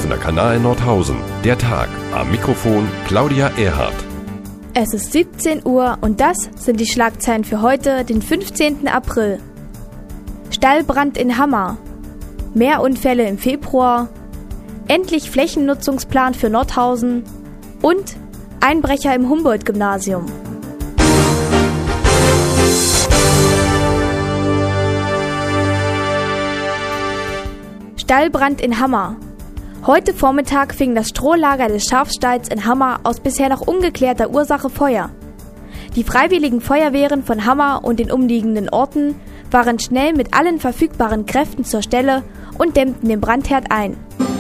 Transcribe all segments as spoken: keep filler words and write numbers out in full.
Offener Kanal Nordhausen. Der Tag. Am Mikrofon Claudia Erhardt. Es ist siebzehn Uhr und das sind die Schlagzeilen für heute, den fünfzehnten April. Stallbrand in Hammer. Mehr Unfälle im Februar. Endlich Flächennutzungsplan für Nordhausen. Und Einbrecher im Humboldt-Gymnasium. Stallbrand in Hammer. Heute Vormittag fing das Strohlager des Schafstalls in Hammer aus bisher noch ungeklärter Ursache Feuer. Die freiwilligen Feuerwehren von Hammer und den umliegenden Orten waren schnell mit allen verfügbaren Kräften zur Stelle und dämmten den Brandherd ein.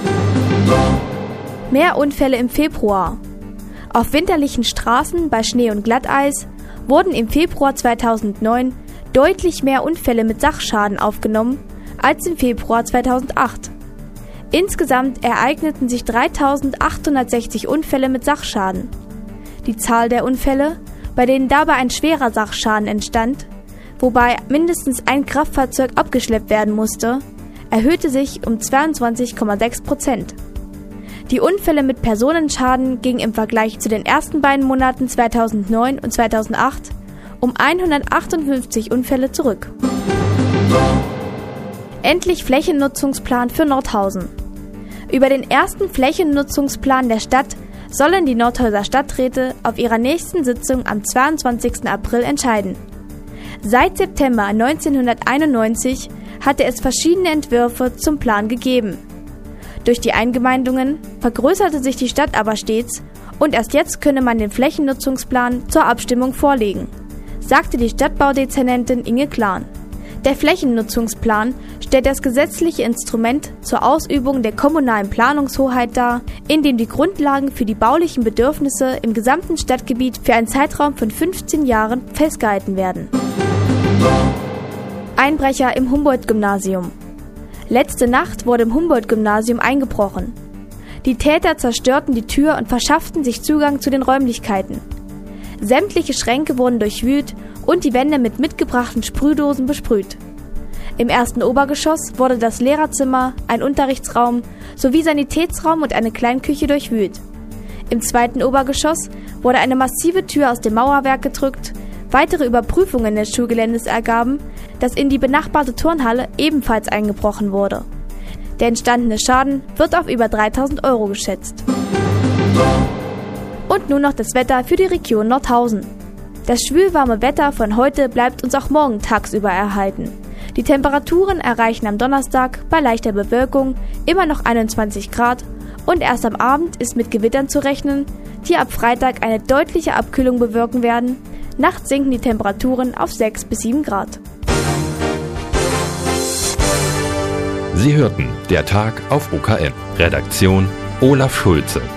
Mehr Unfälle im Februar. Auf winterlichen Straßen bei Schnee und Glatteis wurden im Februar zweitausendneun deutlich mehr Unfälle mit Sachschaden aufgenommen als im Februar zweitausendacht. Insgesamt ereigneten sich dreitausendachthundertsechzig Unfälle mit Sachschaden. Die Zahl der Unfälle, bei denen dabei ein schwerer Sachschaden entstand, wobei mindestens ein Kraftfahrzeug abgeschleppt werden musste, erhöhte sich um zweiundzwanzig Komma sechs Prozent. Die Unfälle mit Personenschaden gingen im Vergleich zu den ersten beiden Monaten zweitausendneun und zweitausendacht um hundertachtundfünfzig Unfälle zurück. Endlich Flächennutzungsplan für Nordhausen. Über den ersten Flächennutzungsplan der Stadt sollen die Nordhauser Stadträte auf ihrer nächsten Sitzung am zweiundzwanzigsten April entscheiden. Seit September neunzehnhunderteinundneunzig hatte es verschiedene Entwürfe zum Plan gegeben. Durch die Eingemeindungen vergrößerte sich die Stadt aber stets und erst jetzt könne man den Flächennutzungsplan zur Abstimmung vorlegen, sagte die Stadtbaudezernentin Inge Klahn. Der Flächennutzungsplan stellt das gesetzliche Instrument zur Ausübung der kommunalen Planungshoheit dar, in dem die Grundlagen für die baulichen Bedürfnisse im gesamten Stadtgebiet für einen Zeitraum von fünfzehn Jahren festgehalten werden. Einbrecher im Humboldt-Gymnasium. Letzte Nacht wurde im Humboldt-Gymnasium eingebrochen. Die Täter zerstörten die Tür und verschafften sich Zugang zu den Räumlichkeiten. Sämtliche Schränke wurden durchwühlt und die Wände mit mitgebrachten Sprühdosen besprüht. Im ersten Obergeschoss wurde das Lehrerzimmer, ein Unterrichtsraum sowie Sanitätsraum und eine Kleinküche durchwühlt. Im zweiten Obergeschoss wurde eine massive Tür aus dem Mauerwerk gedrückt. Weitere Überprüfungen des Schulgeländes ergaben, dass in die benachbarte Turnhalle ebenfalls eingebrochen wurde. Der entstandene Schaden wird auf über dreitausend Euro geschätzt. Und nun noch das Wetter für die Region Nordhausen. Das schwülwarme Wetter von heute bleibt uns auch morgen tagsüber erhalten. Die Temperaturen erreichen am Donnerstag bei leichter Bewölkung immer noch einundzwanzig Grad und erst am Abend ist mit Gewittern zu rechnen, die ab Freitag eine deutliche Abkühlung bewirken werden. Nachts sinken die Temperaturen auf sechs bis sieben Grad. Sie hörten Der Tag auf O K M. Redaktion Olaf Schulze.